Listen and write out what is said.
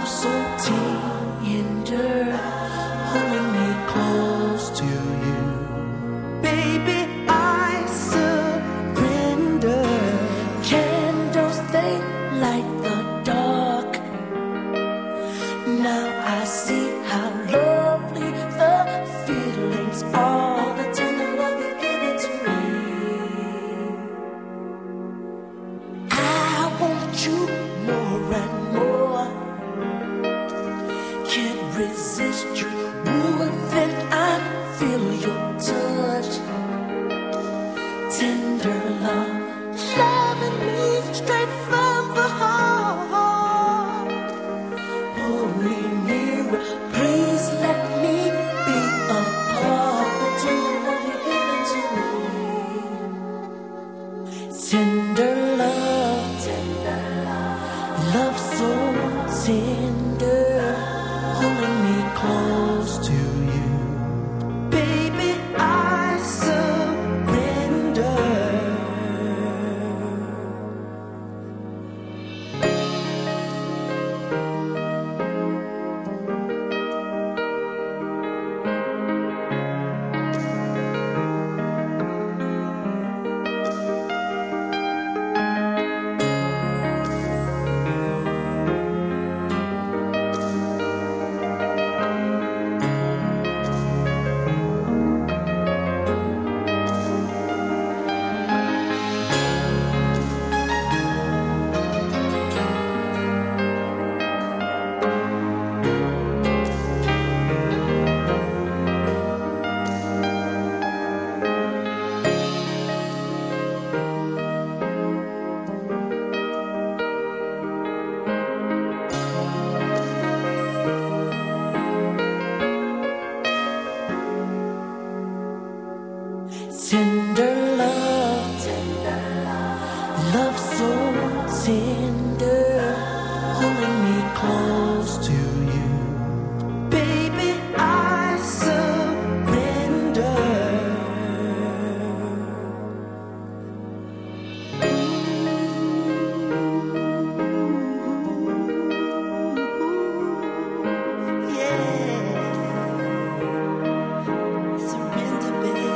love so tender, holding me close to you. Baby, I surrender. Candles, they light the dark. Now I see how lovely the feelings are, the tender love you've given to me. I want you more and more. Can't resist you more than I feel your touch. Tender love, loving me straight from the heart. Pull me nearer, please let me be a part of the tender love you've given to me. Tender love, love so tender, holding me close to you. Baby, I surrender. Tender love, love so tender, holding me close to you. Baby, I surrender. Yeah, surrender, baby.